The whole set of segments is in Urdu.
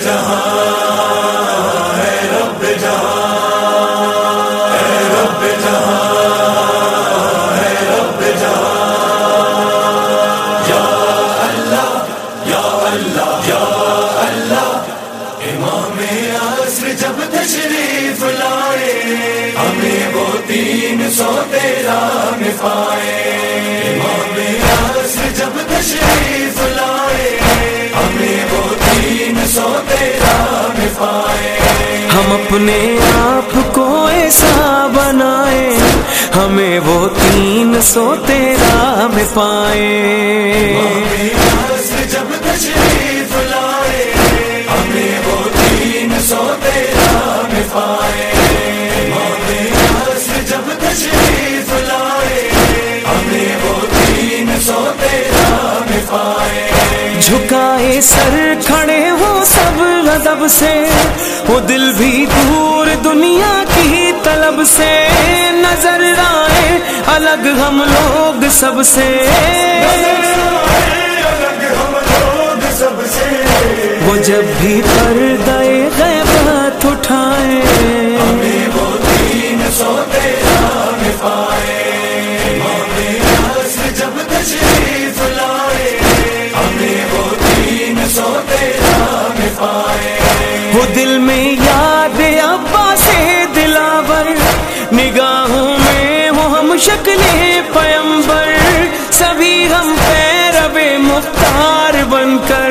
جہاں اے رب جہاں اے رب جہاں اے رب جہاں یا اللہ یا اللہ یا اللہ امام عصر جب تشریف لائے ہمیں وہ 300 تیرا نفائے امام عصر جب تشریف لائے ہمیں وہ 300 تیرا نفائے ہم اپنے آپ کو ایسا بنائے ہمیں وہ 300 تیرا میں پائے امام عصر جب تشریف لائے ہمیں وہ 300 تیرا نفائے امام عصر جب تشریف لائے ہمیں وہ 300 تیرا نفائے جھکائے سر کھڑے ہو سب غضب سے وہ دل بھی دور دنیا کی طلب سے نظر آئے الگ ہم لوگ سب سے وہ جب بھی پردہ غیبت اٹھائے ہمیں وہ 300 تیرا نفائے امام عصر جب تشریف لائے ہمیں وہ 300 تیرا نفائے وہ دل میں یاد عباس سے دلاور نگاہوں میں وہ ہم شکل پیمبر سبھی ہم پیرو مختار بن کر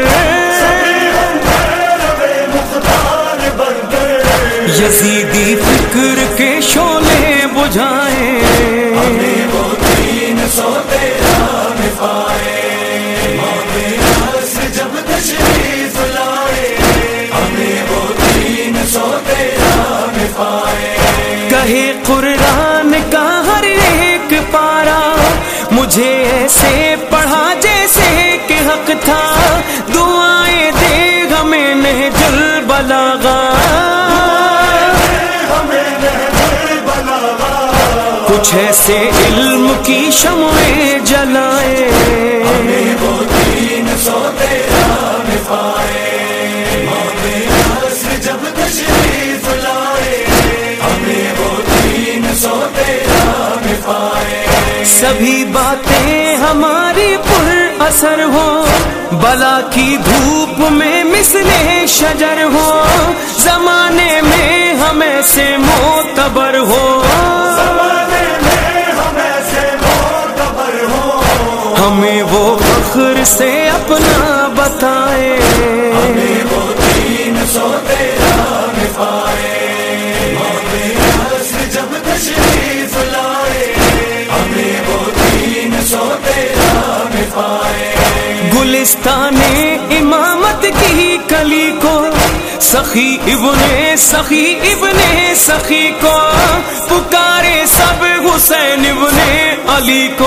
یزیدی فکر کے شعلے بجھائیں ہمیں وہ 300 تیرا نفائے امام عصر جب تشریف لائے ہمیں وہ 300 تیرا نفائے کہے قرآن کا ہر ایک پارا مجھے ایسے پڑھا جیسے کہ حق تھا دعائیں دے ہمیں نہج البلاغہ کچھ ایسے علم کی شمعیں جلائے ہمیں وہ 300 تیرا نفائے امام عصر جب تشریف لائے ہمیں وہ 300 تیرا نفائے سبھی باتیں ہماری پر اثر ہو بلا کی دھوپ میں مثل شجر ہو زمانے میں ہمیں سے معتبر ہو ہمیں وہ فخر سے اپنا بتائے ہمیں وہ 300 تیرا نفائے امام عصر جب تشریف لائے ہمیں وہ 300 تیرا نفائے گلستان امامت کی کلی کو سخی ابن سخی کو پکارے سب حسین ابن علی کو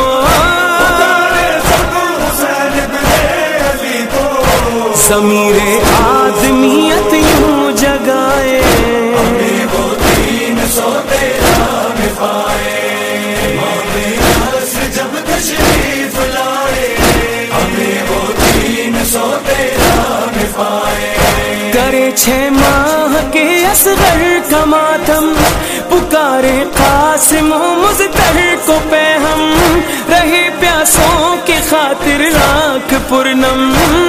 ضمیر آدمیت یوں جگائے ہمیں وہ 300 تیرا نفائے امام عصر جب تشریف لائے ہمیں وہ 300 تیرا نفائے کرے 6 ماہ کے اصغر کا ماتم پکارے قاسم و مزتر کو پہ ہم رہے پیاسوں کی خاطر راکھ پرنم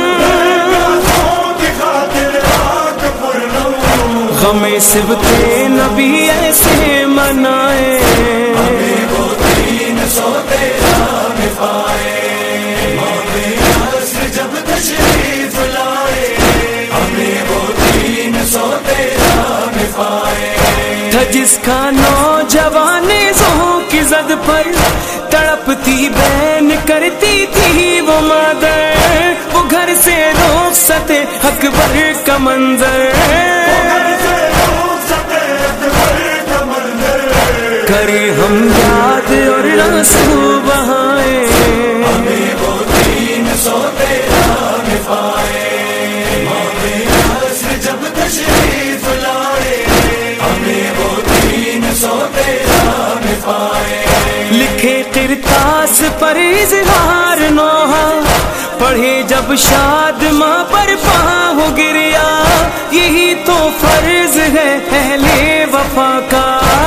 غم صبت نبی ایسے منائے ہمیں وہ 300 تیرا نفائے امام عصر جب تشریف لائے ہمیں وہ 300 تیرا نفائے تھا جس کا نوجوان زوں کی زد پر تڑپتی بین کرتی تھی وہ مادر وہ گھر سے رخصت اکبر کا منظر کرے ہم یاد اور رسو بہائے ہمیں وہ 300 تیرا نفائے امام عصر جب تشریف لائے ہمیں وہ 300 تیرا نفائے لکھے کرتاس پر اظہار نوحہ پڑھے جب شاد ماں پر پاں ہو گریا یہی تو فرض ہے اہل وفا کا،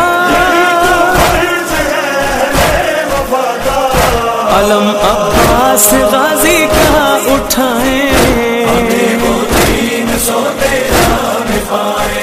علم عباس غازی کا اٹھائیں، ہمیں وہ دین سو تیرا نبھائے۔